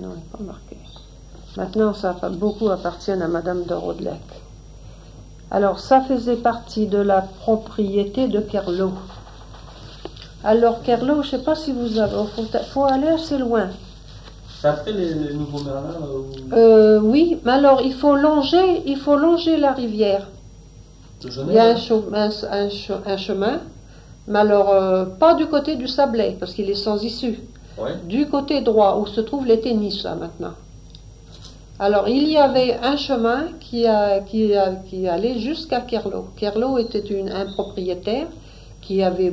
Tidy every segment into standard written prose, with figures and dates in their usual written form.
Non, il n'est pas marqué. Maintenant, beaucoup appartiennent à Madame de Rodelec. Alors, ça faisait partie de la propriété de Kerlot. Alors, Kerlot, je ne sais pas si vous avez... Il faut aller assez loin. C'est après les nouveaux Merlin Oui, mais alors, il faut longer la rivière. Il y a un chemin, mais alors, pas du côté du Sablé, parce qu'il est sans issue. Ouais. Du côté droit, où se trouvent les tennis, là, maintenant. Alors, il y avait un chemin qui allait jusqu'à Kerlot. Kerlot était un propriétaire qui avait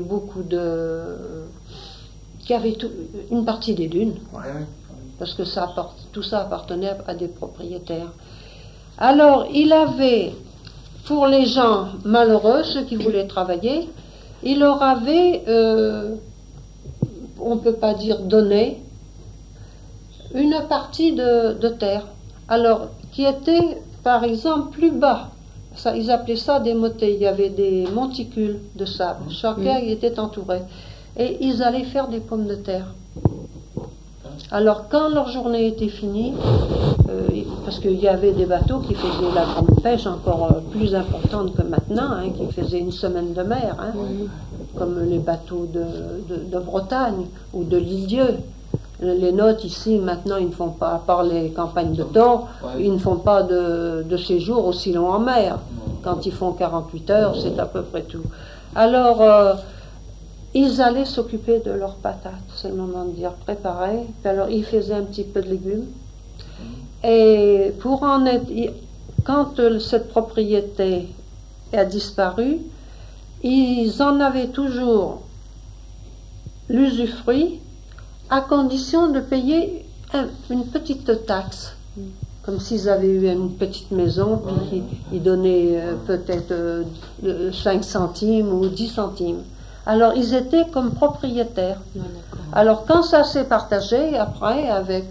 qui avait une partie des dunes, parce que tout ça appartenait à des propriétaires. Alors, il avait, pour les gens malheureux, ceux qui voulaient travailler, il leur avait, on ne peut pas dire donné, une partie de terre. Alors, qui était, par exemple, plus bas. Ça, ils appelaient ça des motets. Il y avait des monticules de sable. Chacun y était entouré. Et ils allaient faire des pommes de terre. Alors, quand leur journée était finie, parce qu'il y avait des bateaux qui faisaient la grande pêche encore plus importante que maintenant, hein, qui faisaient une semaine de mer, hein, comme les bateaux de Bretagne ou de Lisieux. Les nôtres ici, maintenant, ils ne font pas, à part les campagnes de thon, ils ne font pas de séjour aussi long en mer. Quand ils font 48 heures, c'est à peu près tout. Alors, ils allaient s'occuper de leurs patates, c'est le moment de dire préparer. Alors, ils faisaient un petit peu de légumes. Et quand cette propriété a disparu, ils en avaient toujours l'usufruit, à condition de payer une petite taxe, comme s'ils avaient eu une petite maison, puis ils donnaient peut-être 5 centimes ou 10 centimes. Alors, ils étaient comme propriétaires. Alors, quand ça s'est partagé, après, avec...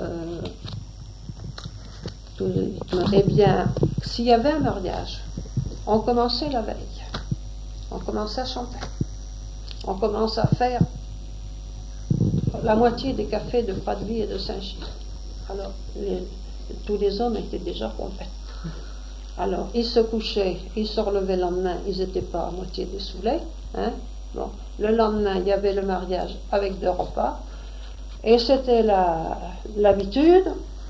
eh bien, s'il y avait un mariage, on commençait la veille. On commençait à chanter. On commençait à faire la moitié des cafés de Pradeby et de Saint-Gilles. Alors, tous les hommes étaient déjà complets. Alors, ils se couchaient, ils se relevaient le lendemain, ils n'étaient pas à moitié dessoulés. Hein? Bon, le lendemain, il y avait le mariage avec 2 repas. Et c'était l'habitude.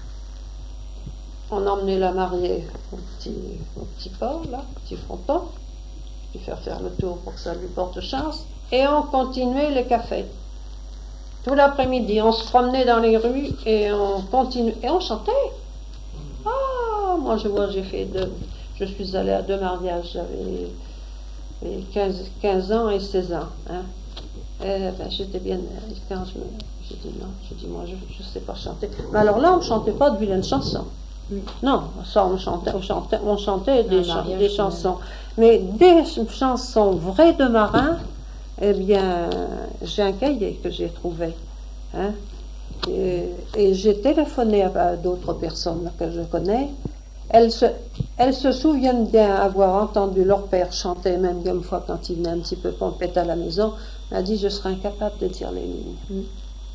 On emmenait la mariée au petit port, là, au petit fronton, lui faire le tour pour que ça lui porte chance. Et on continuait le café. Tout l'après-midi, on se promenait dans les rues et on continuait. Et on chantait. Ah, moi, je suis allée à 2 mariages. J'avais 15 ans et 16 ans. Hein. Et, j'étais bien. Quand j'ai dit non, moi, je ne sais pas chanter. Mais alors là, on ne chantait pas de vilaines chansons. Non, ça, on chantait des chansons. Mais des chansons vraies de marins. Eh bien, j'ai un cahier que j'ai trouvé. Hein, et j'ai téléphoné à d'autres personnes que je connais. Elles se souviennent bien avoir entendu leur père chanter, même une fois quand il venait un petit peu pompette à la maison. Il a dit, je serais incapable de dire les lignes.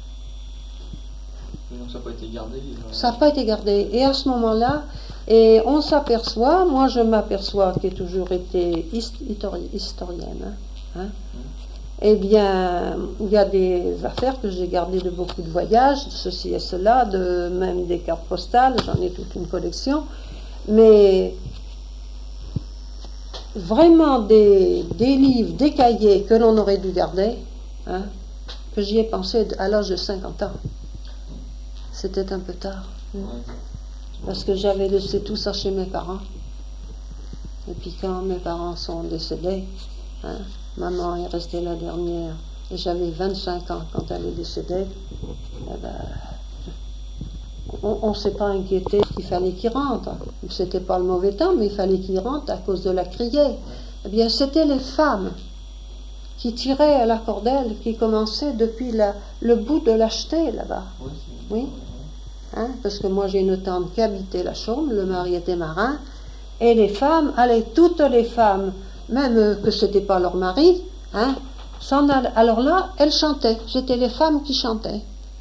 Donc ça n'a pas été gardé. Ça n'a pas été gardé. Et à ce moment-là, et on s'aperçoit, moi je m'aperçois qui ai toujours été historienne, hein, eh bien, il y a des affaires que j'ai gardées de beaucoup de voyages, ceci et cela, même des cartes postales, j'en ai toute une collection, mais vraiment des livres, des cahiers que l'on aurait dû garder, hein, que j'y ai pensé à l'âge de 50 ans. C'était un peu tard, parce que j'avais laissé tout ça chez mes parents. Et puis quand mes parents sont décédés, hein, maman est restée la dernière, et j'avais 25 ans quand elle est décédée. Eh ben, on ne s'est pas inquiété qu'il fallait qu'il rentre. C'était pas le mauvais temps, mais il fallait qu'il rentre à cause de la criée. Eh bien, c'était les femmes qui tiraient à la cordelle, qui commençaient depuis le bout de l'acheter là-bas. Oui. Hein, parce que moi j'ai une tante qui habitait la Chaume, le mari était marin, et les femmes, toutes les femmes, même que ce n'était pas leur mari, hein, s'en allaient. Alors là, elles chantaient, c'était les femmes qui chantaient.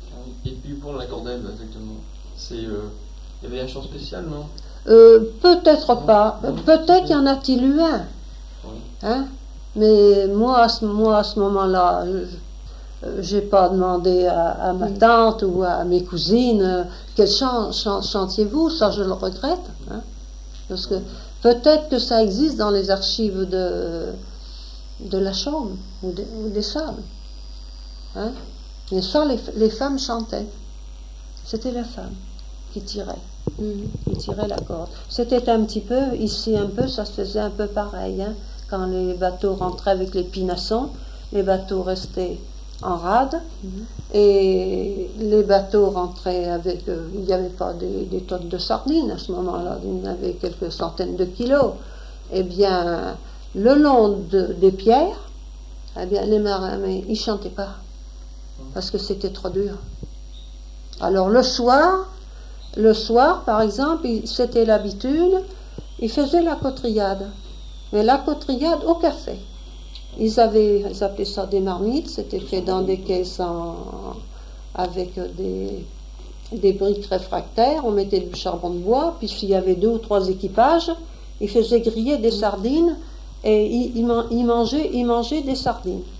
Et puis pour la cordelle, exactement, il y avait un chant spécial, non? Peut-être pas. Peut-être y en a-t-il eu un. Hein? Mais moi, à ce moment-là, j'ai pas demandé à ma tante ou à mes cousines quel chant chantiez-vous. Ça, je le regrette. Hein? Parce que peut-être que ça existe dans les archives de la Chaume ou des Sables. Hein? Mais ça, les femmes chantaient. C'était les femmes qui tiraient. Qui tiraient la corde. C'était un petit peu, ici un peu, ça se faisait un peu pareil. Hein? Quand les bateaux rentraient avec les pinassons, les bateaux restaient en rade, et les bateaux rentraient avec, il n'y avait pas des tonnes de sardines à ce moment-là, il y en avait quelques centaines de kilos. Eh bien, le long des pierres, eh bien, les marins, mais ils ne chantaient pas, parce que c'était trop dur. Alors le soir, par exemple, c'était l'habitude, ils faisaient la cotrillade. Mais la cotrillade au café. Ils appelaient ça des marmites, c'était fait dans des caisses avec des briques réfractaires, on mettait du charbon de bois, puis s'il y avait 2 ou 3 équipages, ils faisaient griller des sardines et ils mangeaient des sardines.